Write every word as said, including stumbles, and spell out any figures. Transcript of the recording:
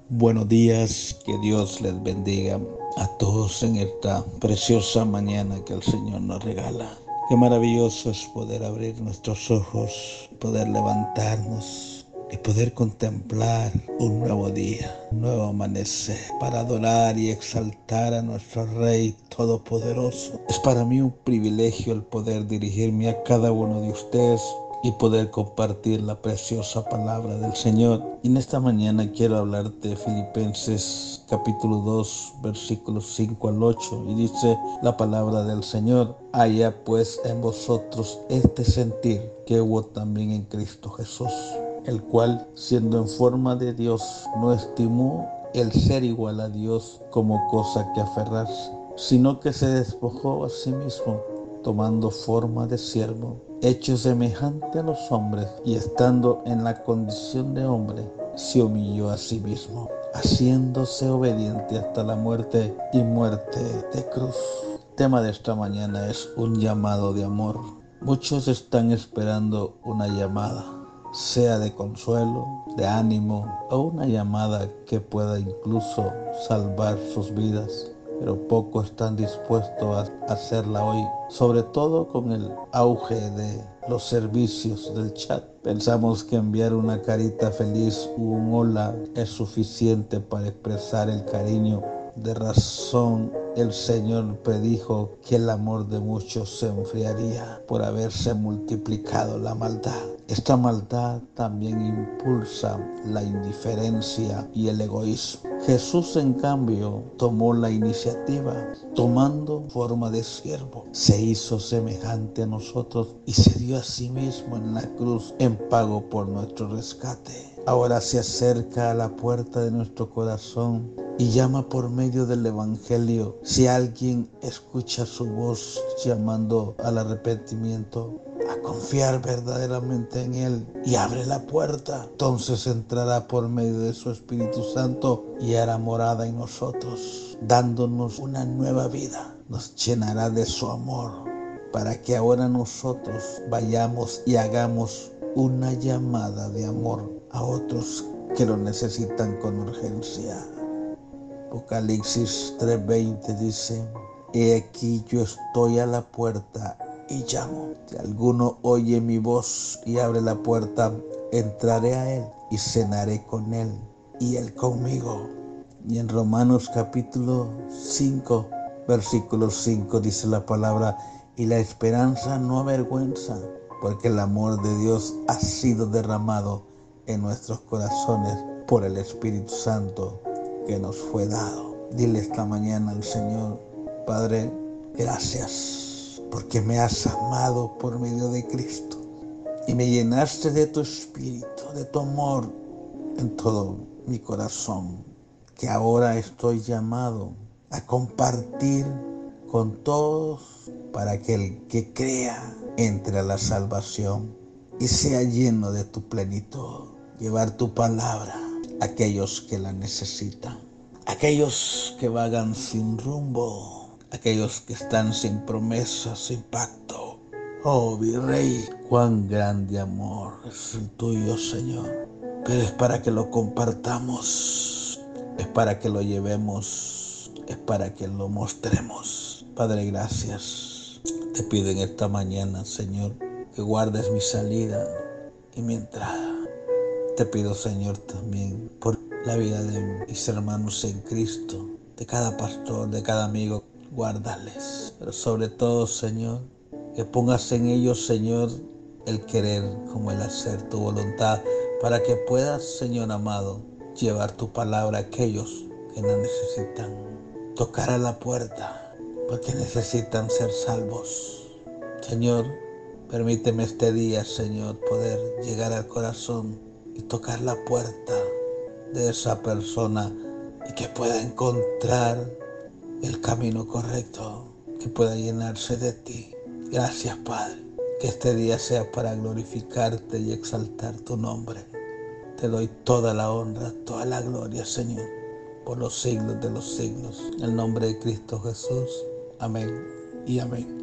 Buenos días, que Dios les bendiga a todos en esta preciosa mañana que el Señor nos regala. Qué maravilloso es poder abrir nuestros ojos, poder levantarnos y poder contemplar un nuevo día, un nuevo amanecer, para adorar y exaltar a nuestro Rey Todopoderoso. Es para mí un privilegio el poder dirigirme a cada uno de ustedes y poder compartir la preciosa palabra del Señor. Y en esta mañana quiero hablarte de Filipenses capítulo dos, versículos cinco al ocho, y dice la palabra del Señor: haya pues en vosotros este sentir que hubo también en Cristo Jesús, el cual, siendo en forma de Dios, no estimó el ser igual a Dios como cosa que aferrarse, sino que se despojó a sí mismo, tomando forma de siervo, hecho semejante a los hombres, y estando en la condición de hombre, se humilló a sí mismo, haciéndose obediente hasta la muerte y muerte de cruz. El tema de esta mañana es un llamado de amor. Muchos están esperando una llamada, sea de consuelo, de ánimo, o una llamada que pueda incluso salvar sus vidas, pero pocos están dispuestos a hacerla hoy, sobre todo con el auge de los servicios del chat. Pensamos que enviar una carita feliz o un hola es suficiente para expresar el cariño. De razón, el Señor predijo que el amor de muchos se enfriaría por haberse multiplicado la maldad. Esta maldad también impulsa la indiferencia y el egoísmo. Jesús, en cambio, tomó la iniciativa, tomando forma de siervo. Se hizo semejante a nosotros y se dio a sí mismo en la cruz en pago por nuestro rescate. Ahora se acerca a la puerta de nuestro corazón y llama por medio del Evangelio. Si alguien escucha su voz llamando al arrepentimiento, a confiar verdaderamente en Él y abre la puerta, entonces entrará por medio de su Espíritu Santo y hará morada en nosotros, dándonos una nueva vida. Nos llenará de su amor para que ahora nosotros vayamos y hagamos una llamada de amor a otros que lo necesitan con urgencia. Apocalipsis tres veinte dice: he aquí yo estoy a la puerta y llamo. Si alguno oye mi voz y abre la puerta, entraré a él y cenaré con él y él conmigo. Y en Romanos capítulo cinco, versículo cinco dice la palabra: y la esperanza no avergüenza, porque el amor de Dios ha sido derramado en nuestros corazones por el Espíritu Santo que nos fue dado. Dile esta mañana al Señor: Padre, gracias, porque me has amado por medio de Cristo y me llenaste de tu Espíritu, de tu amor en todo mi corazón, que ahora estoy llamado a compartir con todos para que el que crea entre a la salvación y sea lleno de tu plenitud. Llevar tu palabra a aquellos que la necesitan, aquellos que vagan sin rumbo, aquellos que están sin promesa, sin pacto. Oh, mi Rey, cuán grande amor es el tuyo, Señor. Pero es para que lo compartamos, es para que lo llevemos, es para que lo mostremos. Padre, gracias. Te pido en esta mañana, Señor, que guardes mi salida y mi entrada. Te pido, Señor, también por la vida de mis hermanos en Cristo, de cada pastor, de cada amigo. Guárdales, pero sobre todo, Señor, que pongas en ellos, Señor, el querer como el hacer tu voluntad, para que puedas, Señor amado, llevar tu palabra a aquellos que la necesitan. Tocar a la puerta, porque necesitan ser salvos. Señor, permíteme este día, Señor, poder llegar al corazón y tocar la puerta de esa persona y que pueda encontrar el camino correcto, que pueda llenarse de ti. Gracias, Padre, que este día sea para glorificarte y exaltar tu nombre. Te doy toda la honra, toda la gloria, Señor, por los siglos de los siglos. En el nombre de Cristo Jesús. Amén y amén.